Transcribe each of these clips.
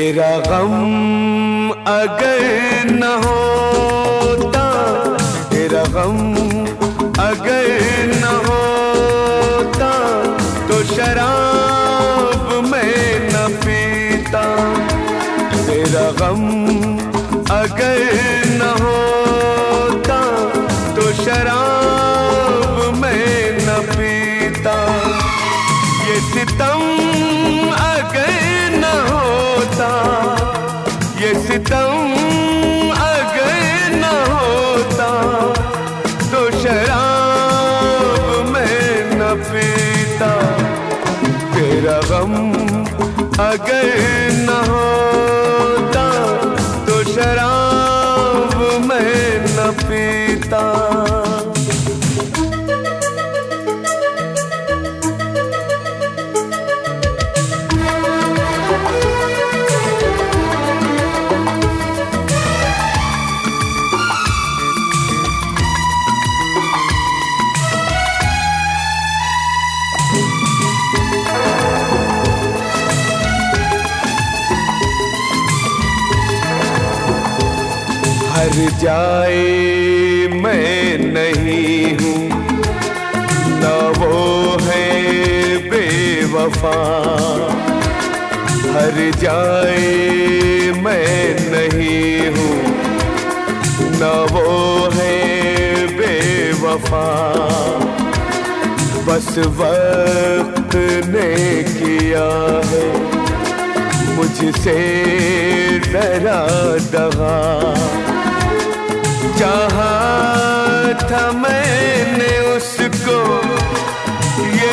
तेरा गम अगर न होता, तेरा गम अगर न होता तो शराब मैं न पीता। तेरा गम अगर न होता तो शराब मैं न पीता। ये सितम अगर न होता, ये सितम अगर न होता तो शराब मैं न पीता। तेरा गम अगर न होता तो शराब मैं न पीता। हर जाए मैं नहीं हूँ, न वो है बेवफा। हर जाए मैं नहीं हूँ, न वो है बेवफा। बस वक्त ने किया है मुझसे जरा दगा। चाहा था मैंने उसको, ये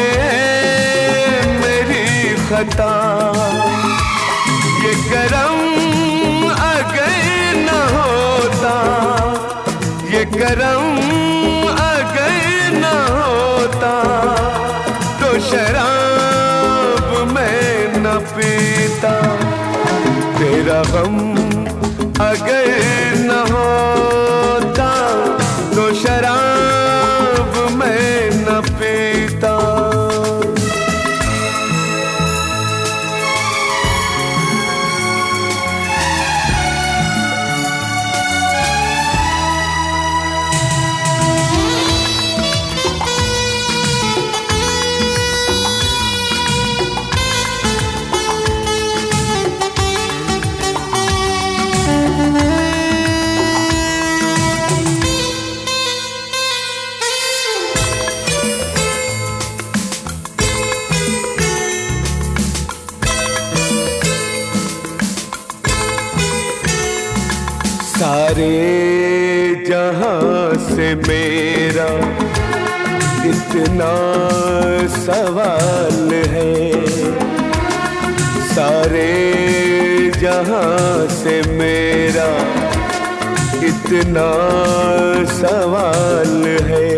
मेरी खता। ये करम अगर न होता, ये करम अगर न होता तो शराब मैं न पीता। तेरा गम अगर न होता तो शराब मैं न पीता। सारे जहां से मेरा इतना सवाल है। सारे जहां से मेरा इतना सवाल है।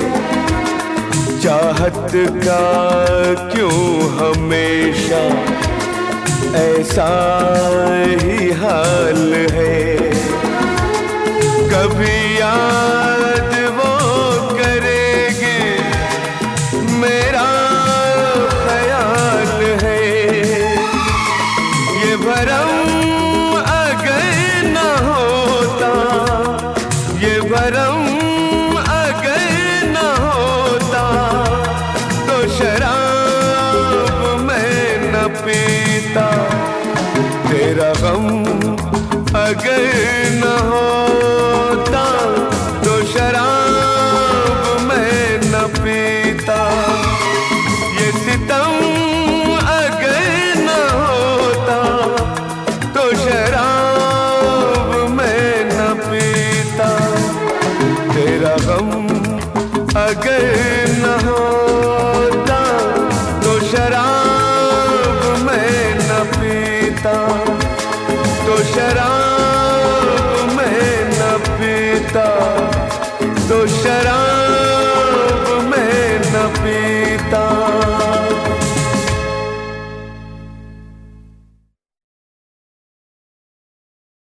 चाहत का क्यों हमेशा ऐसा ही हाल है। कभी याद वो करेगी मेरा ख्याल है। ये भरम अगर न होता, ये भरम अगर न होता तो शराब मैं न पीता। तेरा गम अगर न होता तो शराब मैं न पीता। ये सितम अगर न होता तो शराब मैं न पीता। तेरा गम अगर न होता तो शराब मैं न पीता। तो शराब मैं न पीता, तो शराब मैं न पीता।